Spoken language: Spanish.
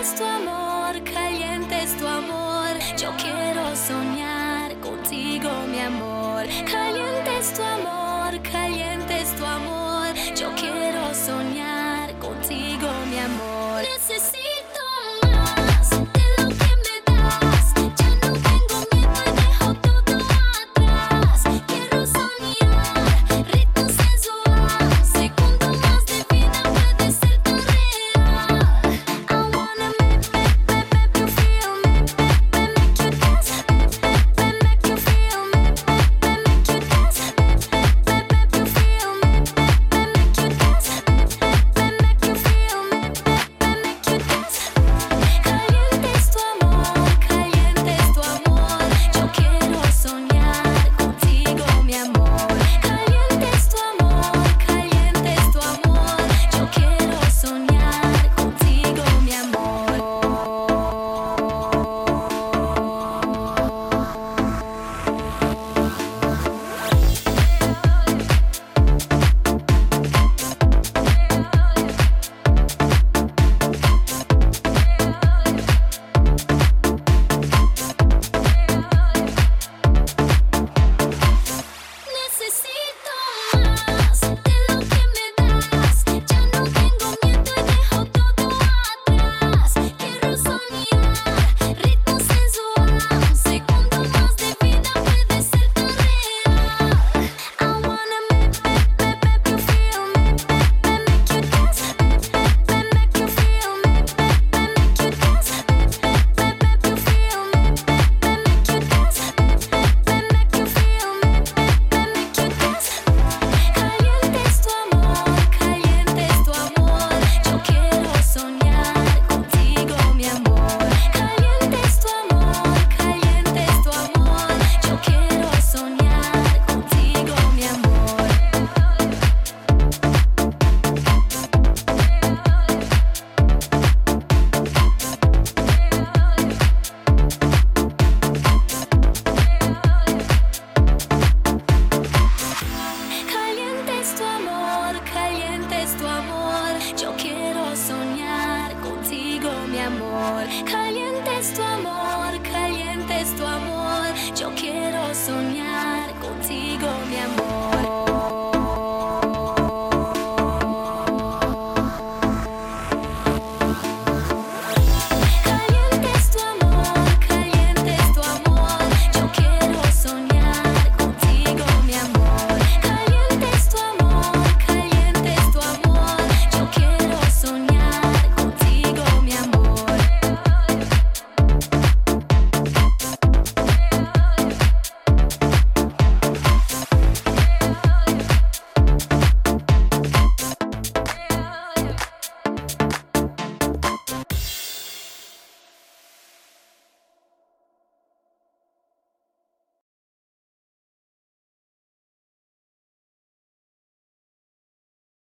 es tu amor, caliente es tu amor. Yo quiero soñar contigo, mi amor. Caliente es tu amor, caliente es tu amor. Yo quiero soñar contigo, mi amor. Necesito más de lo que me das. Ya no tengo miedo y dejo todo atrás. Quiero soñar ritmo sensual. Segundo más de vida puede ser tan real. I wanna make you feel me, make you dance, make you feel me, make you dance, make you feel me, make you dance, make you feel me, make you dance. Caliente es tu amor, caliente es tu amor. Yo quiero soñar contigo, mi amor. Caliente es tu amor, caliente es tu amor. Yo quiero soñar contigo, mi amor. Necesito más de lo que me das. Ya no tengo miedo y dejo todo atrás. Quiero soñar ritmo sensual. Segundo más de vida puede ser tan real. I wanna make you feel me, make you dance, make you feel me, make you dance, make you feel me, make you dance, make you feel me, make you dance. Caliente es tu amor, caliente es tu amor. Yo quiero soñar contigo, mi amor. Caliente es tu amor, caliente es tu amor. Yo quiero soñar contigo, mi amor. Caliente es tu amor, caliente es tu amor. Yo quiero soñar contigo, mi amor. Caliente es tu amor, caliente es tu amor. Yo quiero soñar contigo, mi amor.